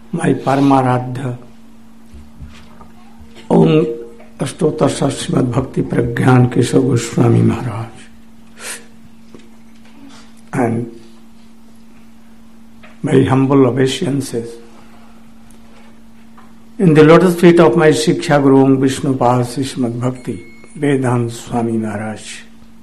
my Paramaradhya, Om Ashtotar Srimad Bhakti Pragyan Keshav Goswami Maharaj, and my humble obeisances in the lotus feet of my Shiksha Guru Om Vishnupal Srimad Bhakti Vedanta Swami Maharaj.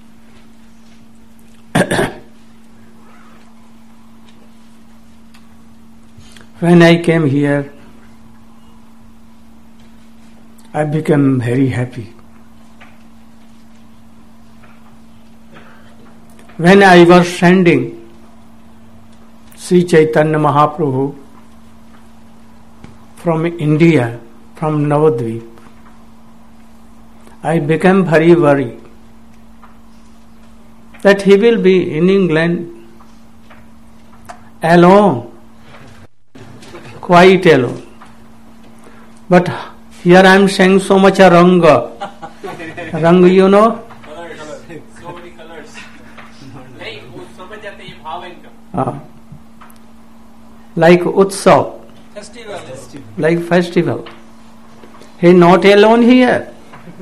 When I came here, I became very happy. When I was sending Sri Chaitanya Mahaprabhu from India, from Navadvip, I became very worried that he will be in England alone, quite alone. But here I am saying so much a Ranga. Ranga, you know? So many colors. Like Utsav. Like festival. He is not alone here.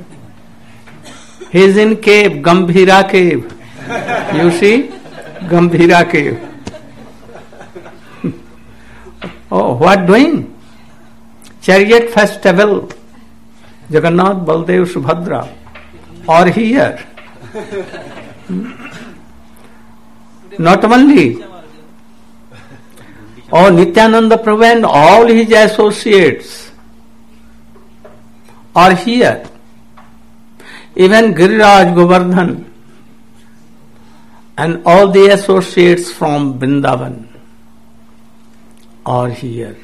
He is in cave, Gambhira cave. You see? Gambhira cave. Oh, what doing? Chariot festival. Jagannath, Baldev, Subhadra. Or here. Not only. Oh, Nityananda Prabhu and all his associates are here. Even Giriraj Govardhan and all the associates from Vrindavan are here.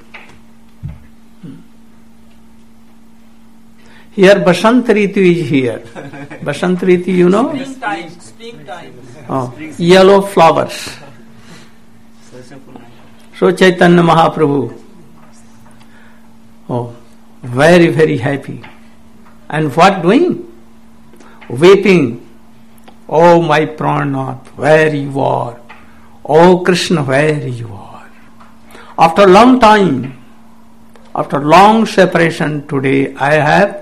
Here Basant Ritu is here. Basant Ritu, you know? Springtime. Oh, yellow flowers. So Chaitanya Mahaprabhu, oh, very, very happy. And what doing? Weeping. Oh my Pranath, where you are. Oh Krishna, where you are. After a long time, after long separation, today I have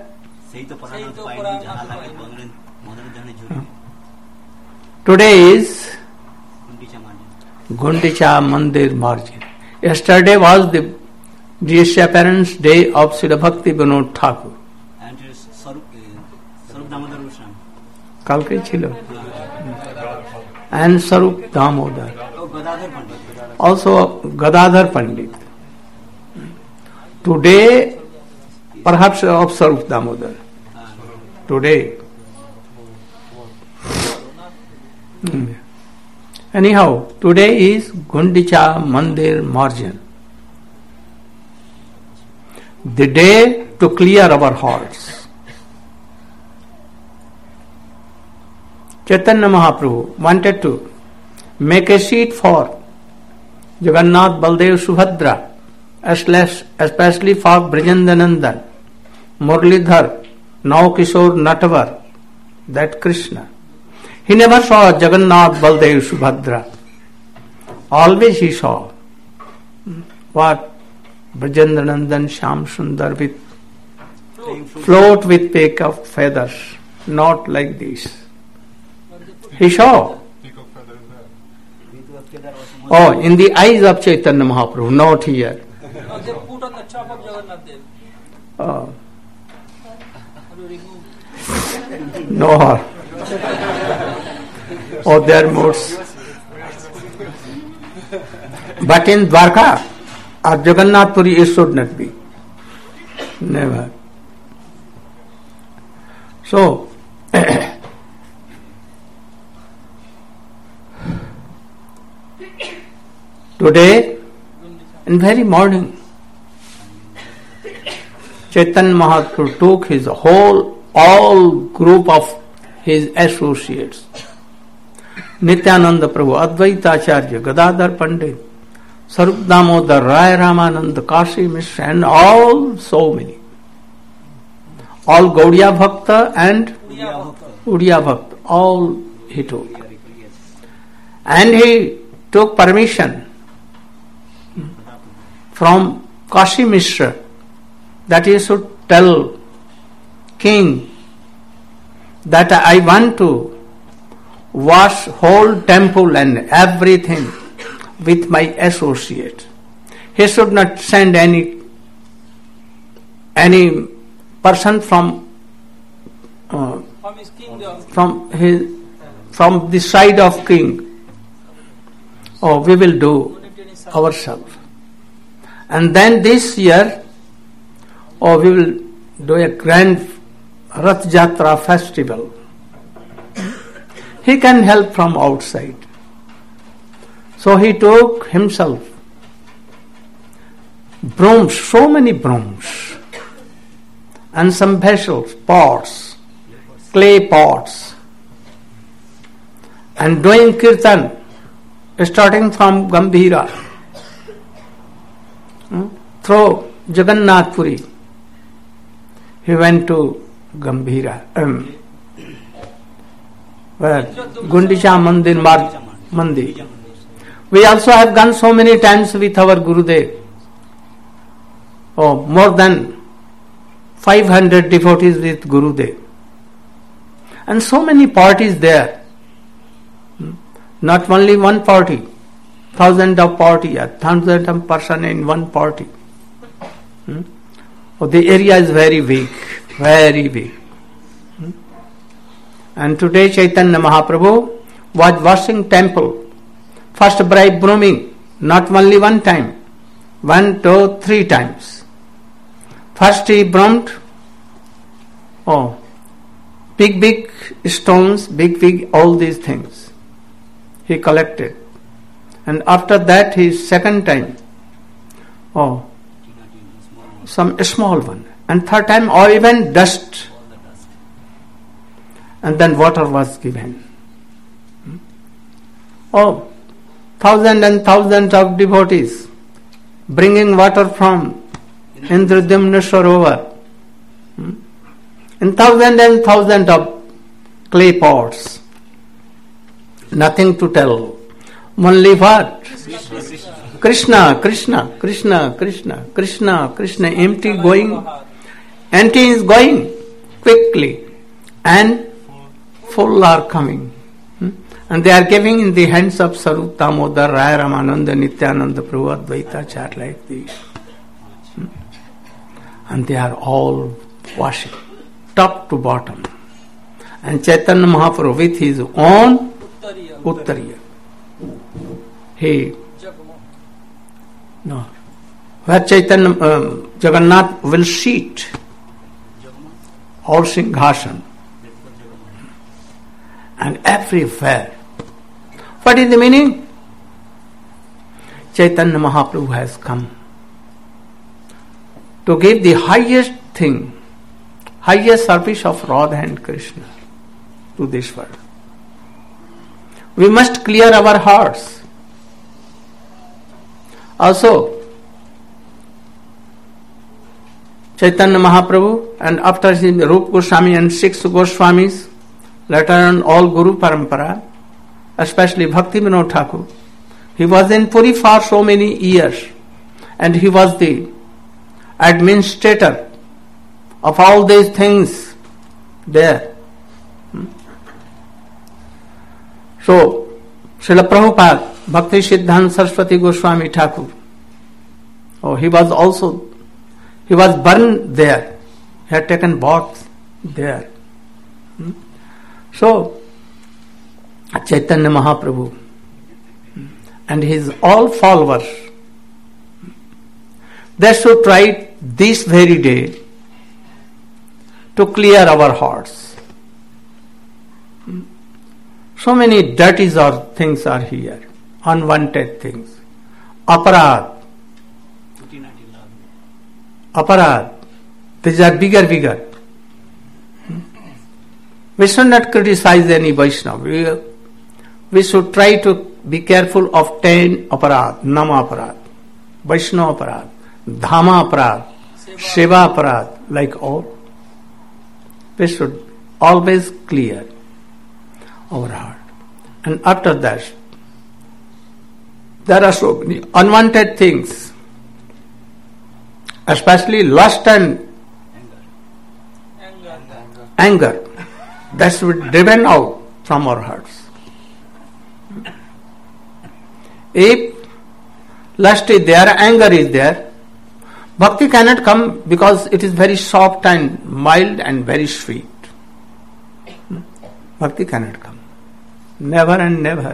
today is Gundicha Mandir Margin. Yesterday was the disappearance day of Srila Bhakti Vinod Thakur. And Sarup Damodar Goswami. Kalke chilo. And Sarup Damodar. Also Gadadhar Pandit. Today, perhaps of Sarup Damodar. Today. Anyhow, today is Gundicha Mandir Marjan. The day to clear our hearts. Chaitanya Mahaprabhu wanted to make a seat for Jagannath, Baldev, Subhadra, especially for Brajendanandan, Murlidhar, now Kishore Natavar, that Krishna. He never saw Jagannath, Baldev, Subhadra. Always he saw what? Brajendanandan Shyam Sundar with float with peak of feathers, not like this. He saw. Oh, in the eyes of Chaitanya Mahaprabhu, not here. They put on the top of Jagannath Dev. Oh. No. Oh, their moods. But in Dwarka or Jagannath Puri, it should not be. Never. So, today, in very morning, Chaitanya Mahaprabhu took his all group of his associates. Nityananda Prabhu, Advaita Acharya, Gadadhar Pandit, Sarup Damodar, Rai Ramananda, Kashi Mishra, and all so many. All Gaudiya Bhakta and Udiya Bhakta, all he took. And he took permission from Kashi Mishra, that he should tell king that I want to wash whole temple and everything with my associate. He should not send any person from his kingdom. from the side of king. Oh, we will do ourselves. And then this year, we will do a grand Rath Jatra festival. He can help from outside. So he took himself brooms, so many brooms, and some vessels, pots, clay pots, and doing kirtan, starting from Gambhira, through Jagannath Puri. He went to Gambhira, where Gundicha Mandir. We also have gone so many times with our Gurudev. More than 500 devotees with Gurudev. And so many parties there. Not only one party, thousands of parties, thousands of persons in one party. The area is very big, very big. And today Chaitanya Mahaprabhu was washing temple. First by brooming, not only one time, 1, 2, 3 times. First he broomed, big stones, big all these things. He collected. And after that his second time, some small one. And third time, or even dust. And then water was given. Thousands and thousands of devotees bringing water from Indradyumna Sarovar. In thousands and thousands of clay pots. Nothing to tell. Only what? Krishna, Krishna, Krishna, Krishna, Krishna, Krishna. Empty is going quickly. And full are coming. And they are giving in the hands of Sarup Damodar, Raya Ramananda, Nityananda, Prabhu, Advaita, Chart like these. And they are all washing, top to bottom. And Chaitanya Mahaprabhu with his own Uttariya. Where Chaitanya Jagannath will seat or Singhasan. And everywhere. What is the meaning? Chaitanya Mahaprabhu has come to give the highest thing, highest service of Radha and Krishna to this world. We must clear our hearts. Also, Chaitanya Mahaprabhu and after him Rupa Goswami and 6 Goswamis, later on all Guru Parampara, especially Bhakti Vinod Thakur. He was in Puri for so many years and he was the administrator of all these things there. So, Srila Prabhupada, Bhakti Siddhanta Saraswati Goswami Thakur, he was burned there. He had taken bath there. So, Chaitanya Mahaprabhu and his all followers, they should try this very day to clear our hearts. So many dirties or things are here, unwanted things. Aparad. These are bigger. We should not criticize any Vaishnava. We should try to be careful of 10 aparad, Nama aparad, Vaishnava aparad, Dhama aparad, Seva aparad, like all. We should always clear our heart. And after that, there are so many unwanted things. especially lust and anger, that should be driven out from our hearts. If lust is there, anger is there, bhakti cannot come because it is very soft and mild and very sweet. Bhakti cannot come. Never and never.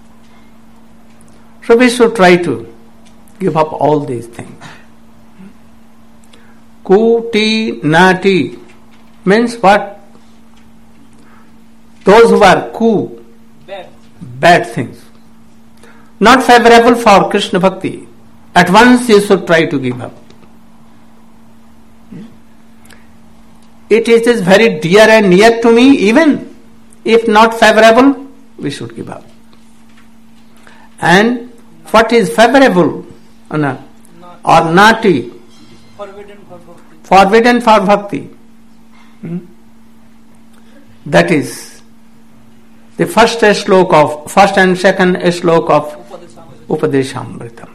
So we should try to give up all these things. Kuti nati means what? Those who are ku, bad things. Not favorable for Krishna Bhakti. At once you should try to give up. It is very dear and near to me, even if not favorable, we should give up. And what is favorable or nati, forbidden for bhakti. That is the first and second slok of Upadeshamritam.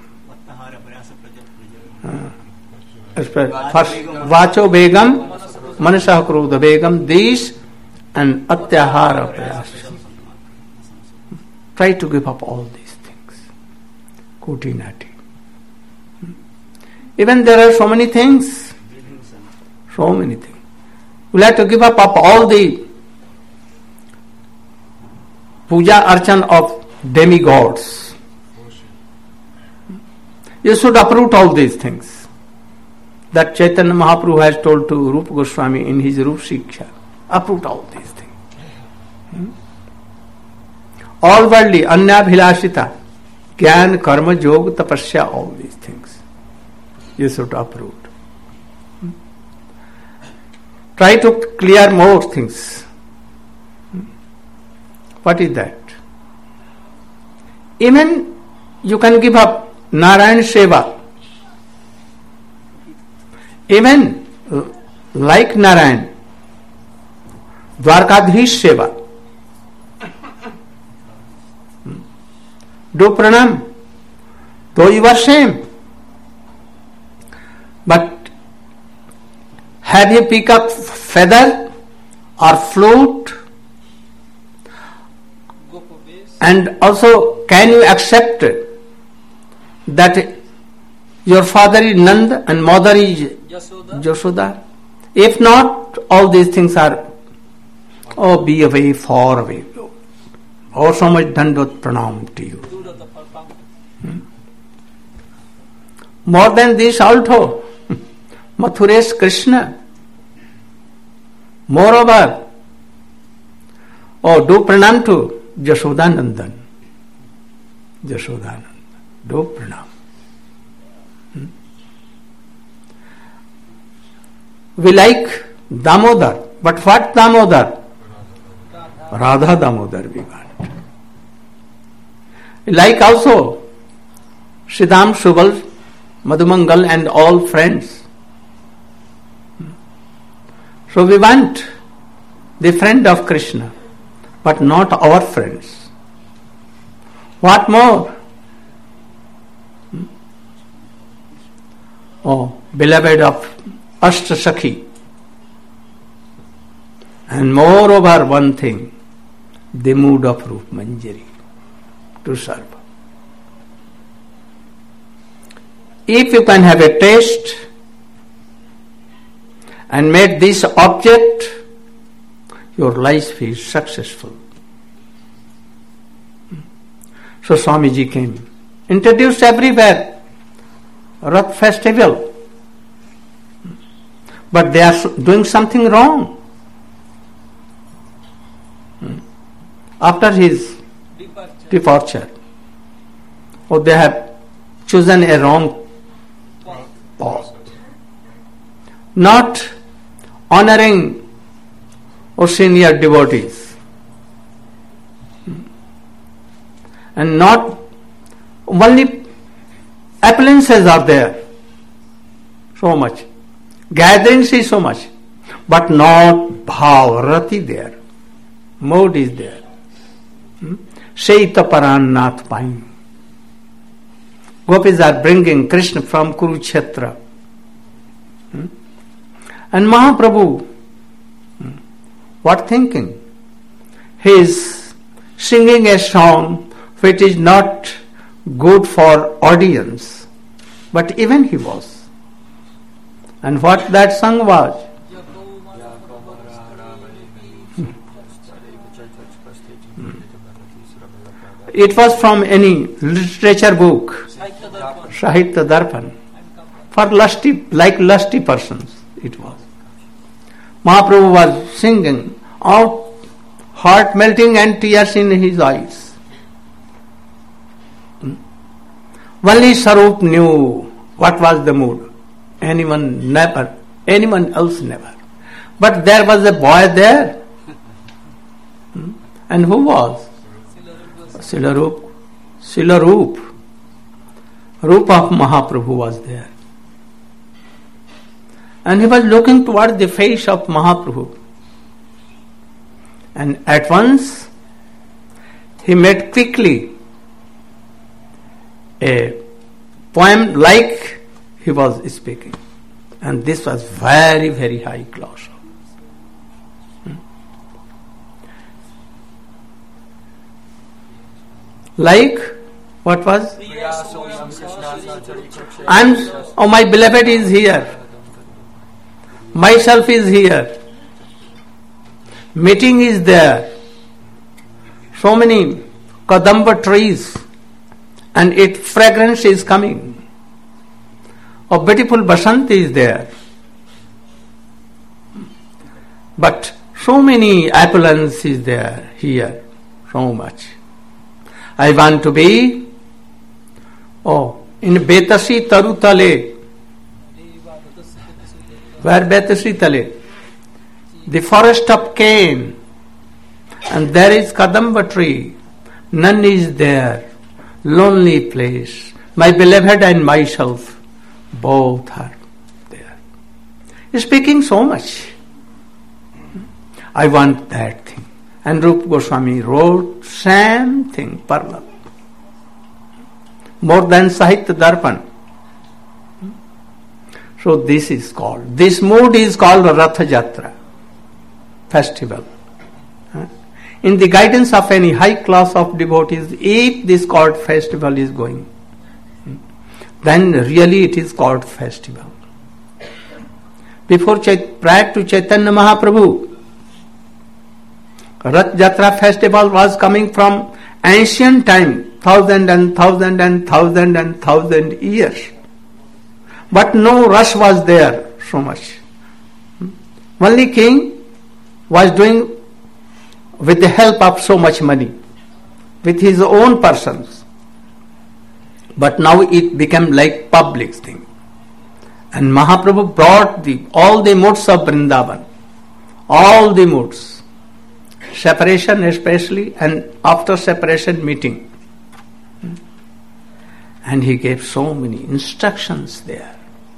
First, Vacho Begam, Manasah Krodha Begam, these and Atyahara Prayas. Try to give up all these things. Kuti nati. Even there are so many things. So many things. We'll have to give up all the puja archan of demigods. You should uproot all these things that Chaitanya Mahaprabhu has told to Rupa Goswami in his Rupa Shiksha. Uproot all these things. All worldly, anyabhilashita, jnana, karma, yoga, tapasya, all these things you should uproot. Try to clear more things. What is that? Even you can give up Narayan Seva. Even like Narayan, Dwarkadhish Seva. Do pranam, though you are same. But have you peacock feather or flute? And also, can you accept that your father is Nanda and mother is Yashoda? If not, all these things are, be away, far away. Or so much dandot pranam to you. More than this also, Mathuresh Krishna. Moreover, do pranam to Jashodanandan. Jashodanandan. Do pranam. We like Damodar. But what Damodar? Radha Damodar we want. Like also Siddham, Subal, Madhumangal and all friends. So we want the friend of Krishna, but not our friends. What more? Beloved of Ashtasakhi. And moreover one thing, the mood of Rup Manjari to serve. If you can have a taste and make this object, your life is successful. So Swamiji came, introduced everywhere, Rath festival. But they are doing something wrong. After his departure, they have chosen a wrong path. Not honoring senior devotees. And not only appearances are there, so much. Gatherings is so much, but not bhav, rati there. Mood is there. Shaita Paran Nath Pain. Gopis are bringing Krishna from Kurukshetra And Mahaprabhu, what thinking? He is singing a song which is not good for audience, but even he was. And what that song was? It was from any literature book, Sahitya Darpan, for lusty persons it was. Mahaprabhu was singing out, heart melting and tears in his eyes. Only Sarup knew what was the mood. Anyone else never. But there was a boy there. And who was? Silarup. Rup of Mahaprabhu was there. And he was looking toward the face of Mahaprabhu. And at once he made quickly a poem like he was speaking. And this was very, very high class. Like, what was? My beloved is here. Myself is here. Meeting is there. So many kadamba trees and its fragrance is coming. A beautiful Basanti is there. But so many opulence is there here. So much. I want to be in Betasi Tarutale. Where Betasi Tale? The forest of cane. And there is Kadamba tree. None is there. Lonely place. My beloved and myself, both are there. Speaking so much. I want that thing. And Rupa Goswami wrote same thing, parallel. More than Sahitya Darpan. So this mood is called Ratha Jatra, festival. In the guidance of any high class of devotees, if this called festival is going, then really it is called festival. Prior to Chaitanya Mahaprabhu, Rath Jatra festival was coming from ancient time, thousand years. But no rush was there so much. Only king was doing with the help of so much money, with his own persons. But now it became like public thing. And Mahaprabhu brought all the moods of Vrindavan, all the moods, separation especially, and after separation meeting. And he gave so many instructions there.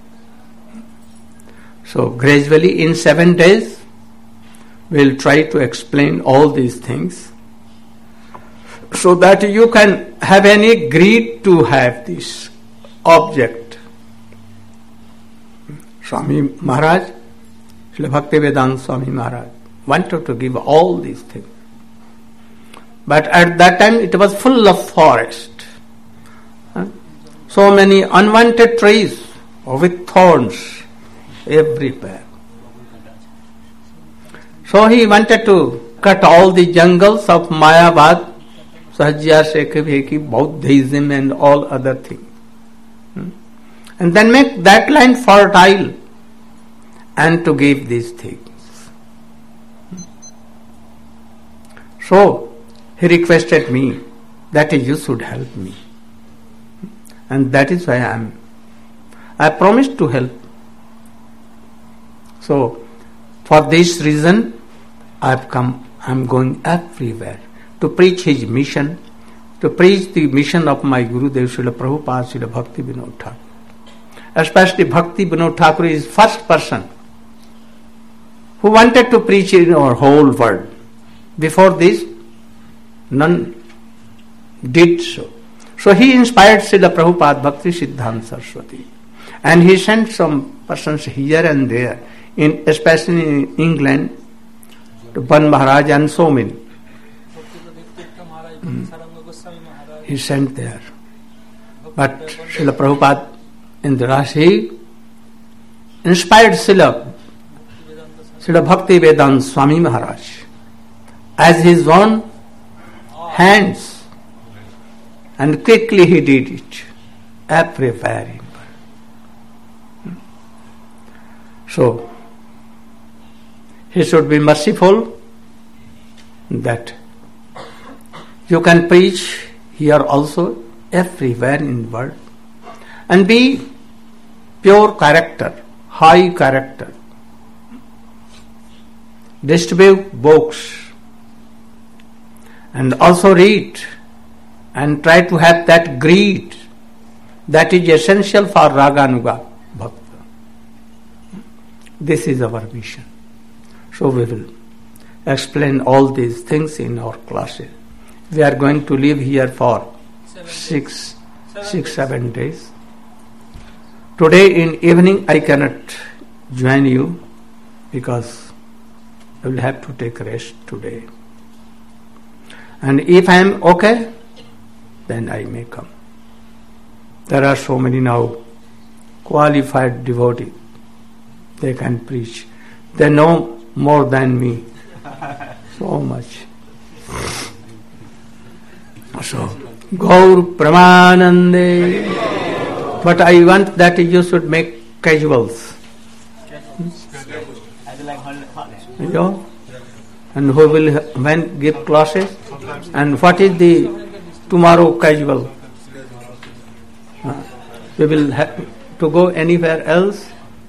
So gradually in 7 days, we'll try to explain all these things so that you can have any greed to have this object. Swami Maharaj, Srila Bhaktivedanta Swami Maharaj, wanted to give all these things. But at that time it was full of forest. So many unwanted trees with thorns everywhere. So he wanted to cut all the jungles of Mayavad, Sahajya, Shekhiveki, Buddhism and all other things. And then make that land fertile and to give these things. So he requested me that you should help me. And that is why I promised to help. So for this reason I'm going everywhere to preach his mission, to preach the mission of my Gurudev Srila Prabhupada, Srila Bhakti Vinod Thakur. Especially Bhakti Vinod Thakur is first person who wanted to preach in our whole world. Before this, none did so. So he inspired Srila Prabhupada Bhakti Siddhanta Saraswati. And he sent some persons here and there especially in England, to Ban Maharaj and so many. He sent there. But Srila Prabhupada in the Rashi inspired Srila Bhakti Vedanta Swami Maharaj as his own hands, and quickly he did it everywhere. So he should be merciful that you can preach here also, everywhere in the world, and be pure character, high character. Distribute books and also read and try to have that greed that is essential for Raganuga Bhakta. This is our mission. So we will explain all these things in our classes. We are going to live here for 7 days. Today in evening I cannot join you because I will have to take rest today. And if I am okay, then I may come. There are so many now qualified devotees. They can preach. They know more than me. So much. So, Gaur Pramanande. But I want that you should make casuals. You know? And who will when give classes? And what is the tomorrow casual? We will have to go anywhere else?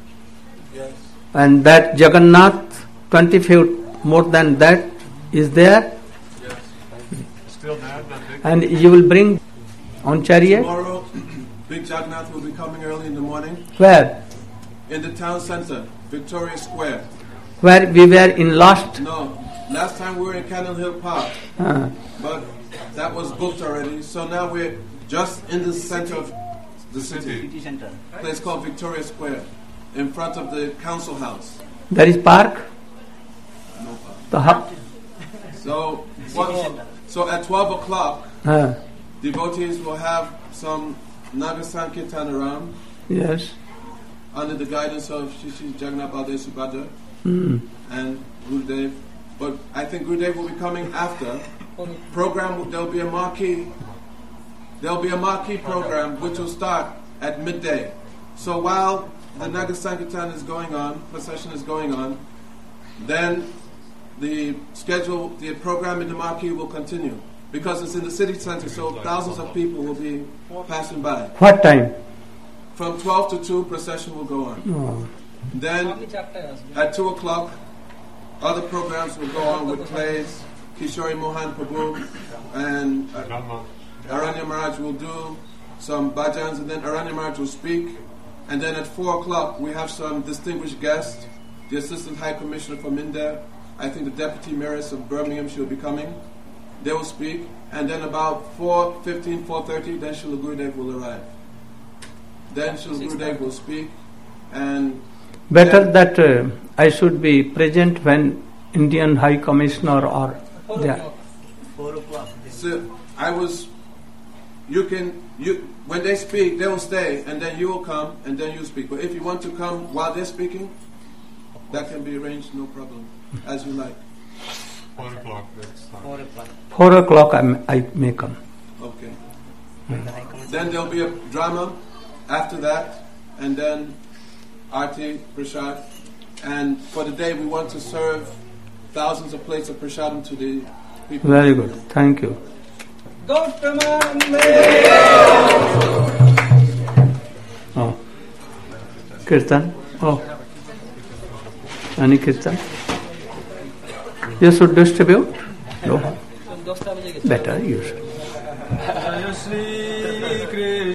And that Jagannath, 20 feet more than that, is there? Yes. Still there, but big. And you will bring on chariot? Tomorrow, Big Jagannath will be coming early in the morning. Where? In the town center, Victoria Square. Where we were in last? No, last time we were in Cannon Hill Park. But that was booked already. So now we're just in the center of the city. A place called Victoria Square, in front of the council house. There is park? No park. The hub? So at 12 o'clock, devotees will have some Naga Sankirtan around. Yes. Under the guidance of Shri Jagannath Baldev Subhadra and Gurudev. But I think Gurudev will be coming after. There'll be a marquee program which will start at midday. So while the Naga Sankirtan is going on, procession is going on, then the program in the marquee will continue. Because it's in the city center, so thousands of people will be passing by. What time? From 12 to 2, procession will go on. Oh. Then at 2 o'clock, other programs will go on with plays. Kishori Mohan Prabhu and Aranya Maharaj will do some bhajans, and then Aranya Maharaj will speak. And then at 4 o'clock, we have some distinguished guests. The Assistant High Commissioner from India, I think the Deputy Mayoress of Birmingham, she will be coming. They will speak. And then about 4:15, 4:30, then Srila Gurudev will arrive. Then Srila Gurudev will speak. And better that I should be present when Indian High Commissioner or there. 4 o'clock. So when they speak, they will stay, and then you will come, and then you speak. But if you want to come while they're speaking, that can be arranged, no problem, as you like. 4 o'clock next time. 4 o'clock. 4 o'clock I may come. Okay. Then there'll be a drama after that, and then Arti, Prashad. And for the day, we want to serve thousands of plates of Prashadam to the people. Very good. Thank you. Gaur Pramanande. Oh. Kirtan? Oh. Any Kirtan? You should distribute? No. Better you should. Jai Shri Krishna.